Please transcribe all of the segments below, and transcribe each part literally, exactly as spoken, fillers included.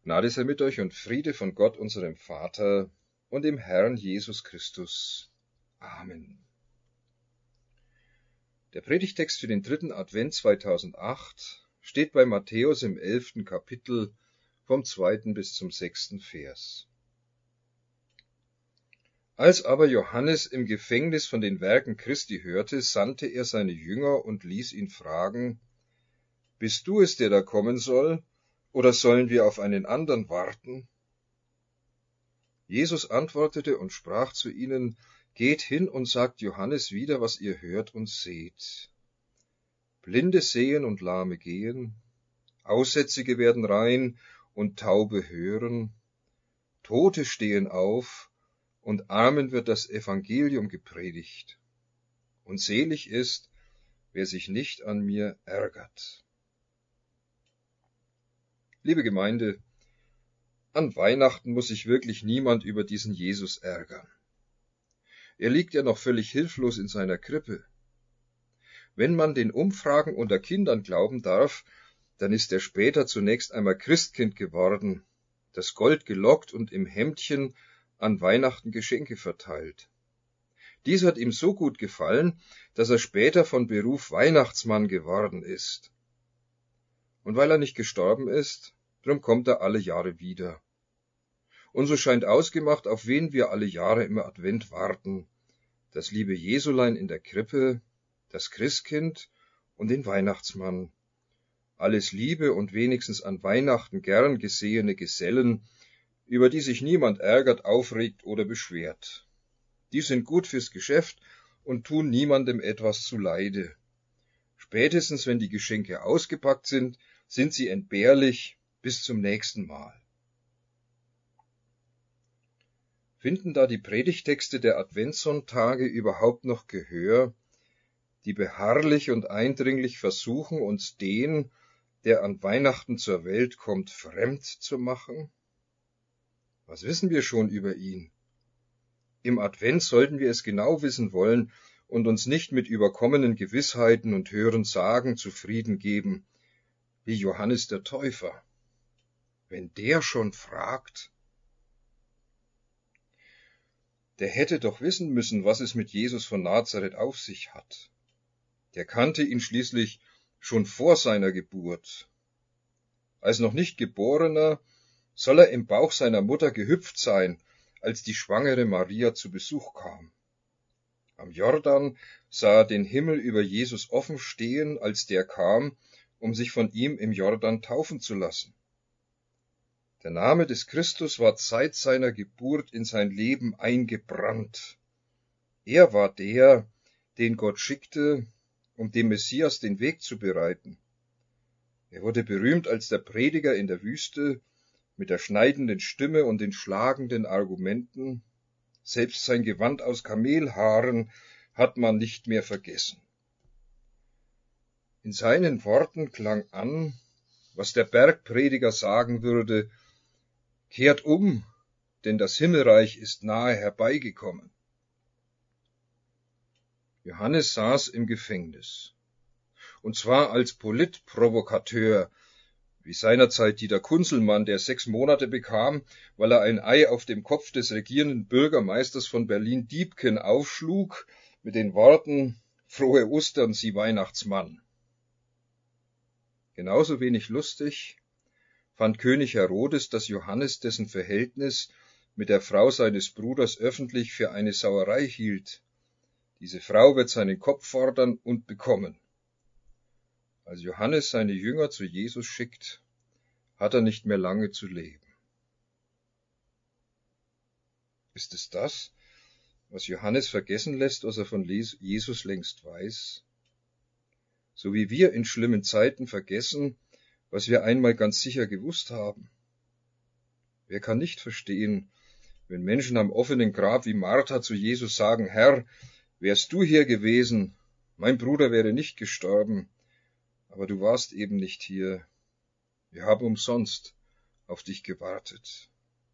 Gnade sei mit euch und Friede von Gott, unserem Vater und dem Herrn Jesus Christus. Amen. Der Predigtext für den dritten Advent zweitausendacht steht bei Matthäus im elften Kapitel vom zweiten bis zum sechsten Vers. Als aber Johannes im Gefängnis von den Werken Christi hörte, sandte er seine Jünger und ließ ihn fragen: Bist du es, der da kommen soll, oder sollen wir auf einen anderen warten? Jesus antwortete und sprach zu ihnen: Geht hin und sagt Johannes wieder, was ihr hört und seht. Blinde sehen und Lahme gehen, Aussätzige werden rein und Taube hören, Tote stehen auf und Armen wird das Evangelium gepredigt. Und selig ist, wer sich nicht an mir ärgert. Liebe Gemeinde, an Weihnachten muss sich wirklich niemand über diesen Jesus ärgern. Er liegt ja noch völlig hilflos in seiner Krippe. Wenn man den Umfragen unter Kindern glauben darf, dann ist er später zunächst einmal Christkind geworden, das Gold gelockt und im Hemdchen an Weihnachten Geschenke verteilt. Dies hat ihm so gut gefallen, dass er später von Beruf Weihnachtsmann geworden ist. Und weil er nicht gestorben ist, drum kommt er alle Jahre wieder. Und so scheint ausgemacht, auf wen wir alle Jahre im Advent warten: das liebe Jesulein in der Krippe, das Christkind und den Weihnachtsmann. Alles liebe und wenigstens an Weihnachten gern gesehene Gesellen, über die sich niemand ärgert, aufregt oder beschwert. Die sind gut fürs Geschäft und tun niemandem etwas zuleide. Spätestens, wenn die Geschenke ausgepackt sind, sind sie entbehrlich. Bis zum nächsten Mal. Finden da die Predigtexte der Adventssonntage überhaupt noch Gehör, die beharrlich und eindringlich versuchen, uns den, der an Weihnachten zur Welt kommt, fremd zu machen? Was wissen wir schon über ihn? Im Advent sollten wir es genau wissen wollen und uns nicht mit überkommenen Gewissheiten und Hörensagen zufrieden geben, wie Johannes der Täufer. Wenn der schon fragt, der hätte doch wissen müssen, was es mit Jesus von Nazareth auf sich hat. Der kannte ihn schließlich schon vor seiner Geburt. Als noch nicht Geborener soll er im Bauch seiner Mutter gehüpft sein, als die schwangere Maria zu Besuch kam. Am Jordan sah er den Himmel über Jesus offen stehen, als der kam, um sich von ihm im Jordan taufen zu lassen. Der Name des Christus war seit seiner Geburt in sein Leben eingebrannt. Er war der, den Gott schickte, um dem Messias den Weg zu bereiten. Er wurde berühmt als der Prediger in der Wüste, mit der schneidenden Stimme und den schlagenden Argumenten. Selbst sein Gewand aus Kamelhaaren hat man nicht mehr vergessen. In seinen Worten klang an, was der Bergprediger sagen würde: Kehrt um, denn das Himmelreich ist nahe herbeigekommen. Johannes saß im Gefängnis, und zwar als Politprovokateur, wie seinerzeit Dieter Kunzelmann, der sechs Monate bekam, weil er ein Ei auf dem Kopf des regierenden Bürgermeisters von Berlin Diebken aufschlug, mit den Worten: Frohe Ostern, Sie Weihnachtsmann. Genauso wenig lustig fand König Herodes, dass Johannes dessen Verhältnis mit der Frau seines Bruders öffentlich für eine Sauerei hielt. Diese Frau wird seinen Kopf fordern und bekommen. Als Johannes seine Jünger zu Jesus schickt, hat er nicht mehr lange zu leben. Ist es das, was Johannes vergessen lässt, was er von Jesus längst weiß? So wie wir in schlimmen Zeiten vergessen, was wir einmal ganz sicher gewusst haben. Wer kann nicht verstehen, wenn Menschen am offenen Grab wie Martha zu Jesus sagen: Herr, wärst du hier gewesen, mein Bruder wäre nicht gestorben, aber du warst eben nicht hier. Wir haben umsonst auf dich gewartet.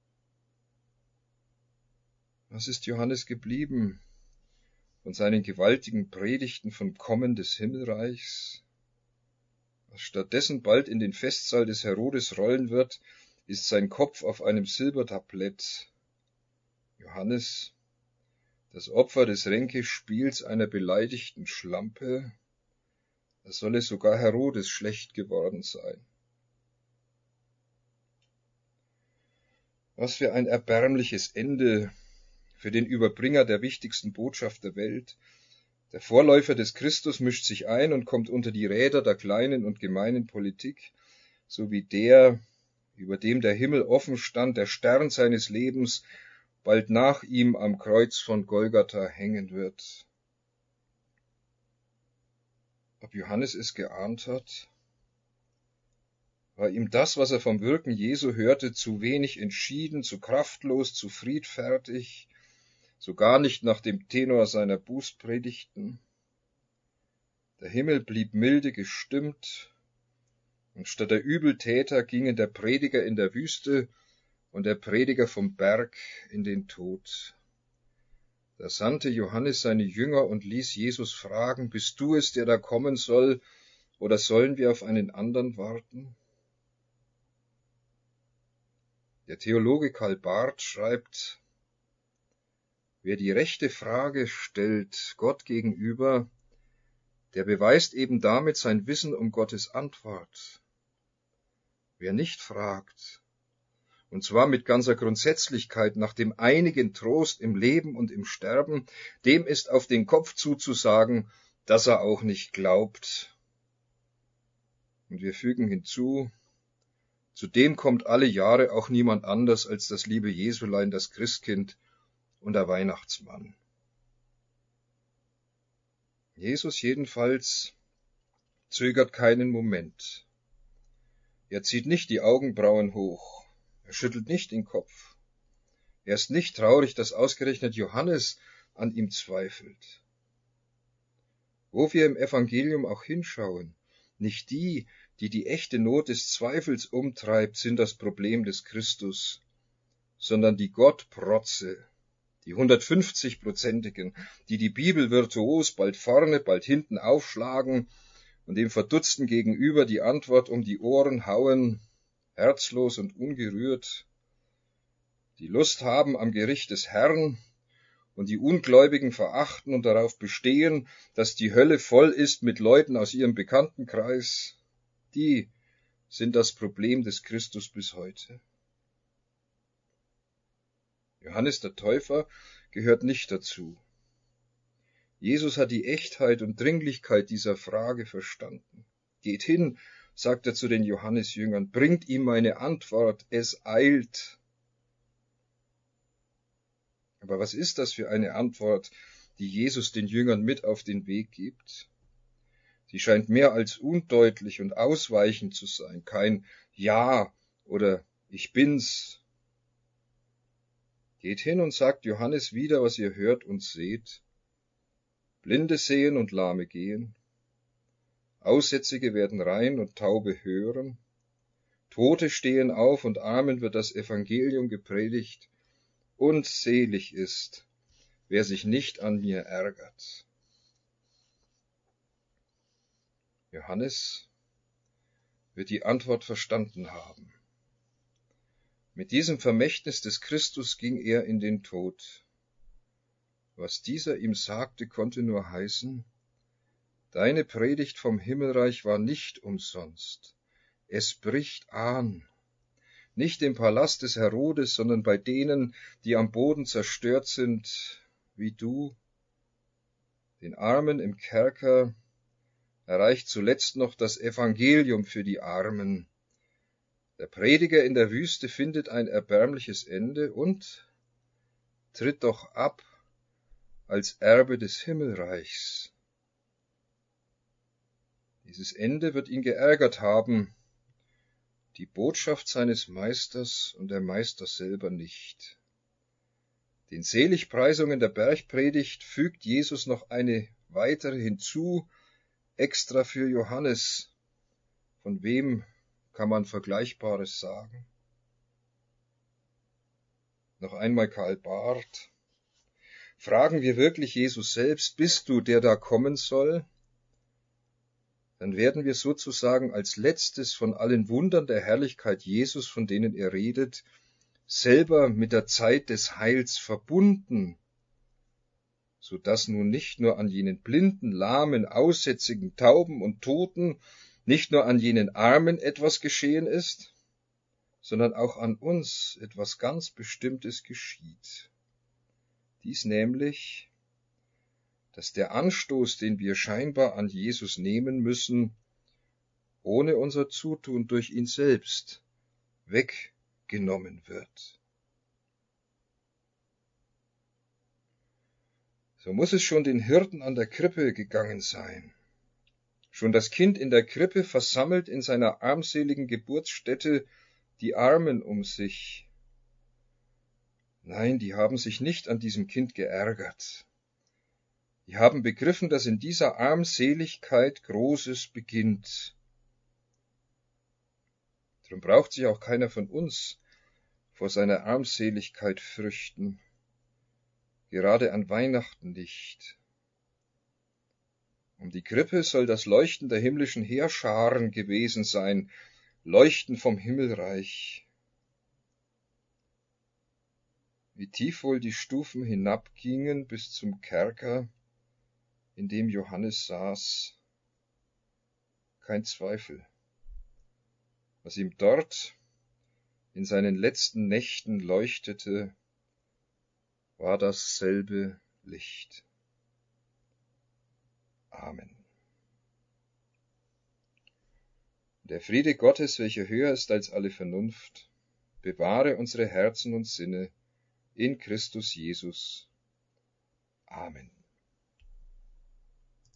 Was ist Johannes geblieben von seinen gewaltigen Predigten vom Kommen des Himmelreichs? Was stattdessen bald in den Festsaal des Herodes rollen wird, ist sein Kopf auf einem Silbertablett. Johannes, das Opfer des Ränkespiels einer beleidigten Schlampe, da solle sogar Herodes schlecht geworden sein. Was für ein erbärmliches Ende für den Überbringer der wichtigsten Botschaft der Welt. Der Vorläufer des Christus mischt sich ein und kommt unter die Räder der kleinen und gemeinen Politik, so wie der, über dem der Himmel offen stand, der Stern seines Lebens, bald nach ihm am Kreuz von Golgatha hängen wird. Ob Johannes es geahnt hat? War ihm das, was er vom Wirken Jesu hörte, zu wenig entschieden, zu kraftlos, zu friedfertig, so gar nicht nach dem Tenor seiner Bußpredigten? Der Himmel blieb milde gestimmt, und statt der Übeltäter gingen der Prediger in der Wüste und der Prediger vom Berg in den Tod. Da sandte Johannes seine Jünger und ließ Jesus fragen, bist du es, der da kommen soll, oder sollen wir auf einen anderen warten? Der Theologe Karl Barth schreibt, wer die rechte Frage stellt Gott gegenüber, der beweist eben damit sein Wissen um Gottes Antwort. Wer nicht fragt, und zwar mit ganzer Grundsätzlichkeit nach dem einigen Trost im Leben und im Sterben, dem ist auf den Kopf zuzusagen, dass er auch nicht glaubt. Und wir fügen hinzu, zudem kommt alle Jahre auch niemand anders als das liebe Jesulein, das Christkind und der Weihnachtsmann. Jesus jedenfalls zögert keinen Moment. Er zieht nicht die Augenbrauen hoch. Er schüttelt nicht den Kopf. Er ist nicht traurig, dass ausgerechnet Johannes an ihm zweifelt. Wo wir im Evangelium auch hinschauen, nicht die, die die echte Not des Zweifels umtreibt, sind das Problem des Christus, sondern die Gottprotze, die hundertfünfzig-prozentigen, die die Bibel virtuos bald vorne, bald hinten aufschlagen und dem Verdutzten gegenüber die Antwort um die Ohren hauen, herzlos und ungerührt, die Lust haben am Gericht des Herrn und die Ungläubigen verachten und darauf bestehen, dass die Hölle voll ist mit Leuten aus ihrem Bekanntenkreis, die sind das Problem des Christus bis heute. Johannes der Täufer gehört nicht dazu. Jesus hat die Echtheit und Dringlichkeit dieser Frage verstanden. Geht hin, sagt er zu den Johannesjüngern, bringt ihm meine Antwort, es eilt. Aber was ist das für eine Antwort, die Jesus den Jüngern mit auf den Weg gibt? Sie scheint mehr als undeutlich und ausweichend zu sein, kein Ja oder Ich bin's. Geht hin und sagt Johannes wieder, was ihr hört und seht. Blinde sehen und Lahme gehen. Aussätzige werden rein und Taube hören. Tote stehen auf und Armen wird das Evangelium gepredigt. Und selig ist, wer sich nicht an mir ärgert. Johannes wird die Antwort verstanden haben. Mit diesem Vermächtnis des Christus ging er in den Tod. Was dieser ihm sagte, konnte nur heißen, deine Predigt vom Himmelreich war nicht umsonst. Es bricht an, nicht im Palast des Herodes, sondern bei denen, die am Boden zerstört sind, wie du. Den Armen im Kerker erreicht zuletzt noch das Evangelium für die Armen. Der Prediger in der Wüste findet ein erbärmliches Ende und tritt doch ab als Erbe des Himmelreichs. Dieses Ende wird ihn geärgert haben, die Botschaft seines Meisters und der Meister selber nicht. Den Seligpreisungen der Bergpredigt fügt Jesus noch eine weitere hinzu, extra für Johannes. Von wem kann man Vergleichbares sagen? Noch einmal Karl Barth. Fragen wir wirklich Jesus selbst, bist du, der da kommen soll? dann werden wir sozusagen als letztes von allen Wundern der Herrlichkeit Jesus, von denen er redet, selber mit der Zeit des Heils verbunden, so dass nun nicht nur an jenen Blinden, Lahmen, Aussätzigen, Tauben und Toten, nicht nur an jenen Armen etwas geschehen ist, sondern auch an uns etwas ganz Bestimmtes geschieht. Dies nämlich, dass der Anstoß, den wir scheinbar an Jesus nehmen müssen, ohne unser Zutun durch ihn selbst weggenommen wird. So muss es schon den Hirten an der Krippe gegangen sein. Schon das Kind in der Krippe versammelt in seiner armseligen Geburtsstätte die Armen um sich. Nein, die haben sich nicht an diesem Kind geärgert. Die haben begriffen, dass in dieser Armseligkeit Großes beginnt. Darum braucht sich auch keiner von uns vor seiner Armseligkeit fürchten, gerade an Weihnachten nicht. Um die Krippe soll das Leuchten der himmlischen Heerscharen gewesen sein, Leuchten vom Himmelreich. Wie tief wohl die Stufen hinabgingen bis zum Kerker, in dem Johannes saß, kein Zweifel. Was ihm dort in seinen letzten Nächten leuchtete, war dasselbe Licht. Amen. Der Friede Gottes, welcher höher ist als alle Vernunft, bewahre unsere Herzen und Sinne in Christus Jesus. Amen.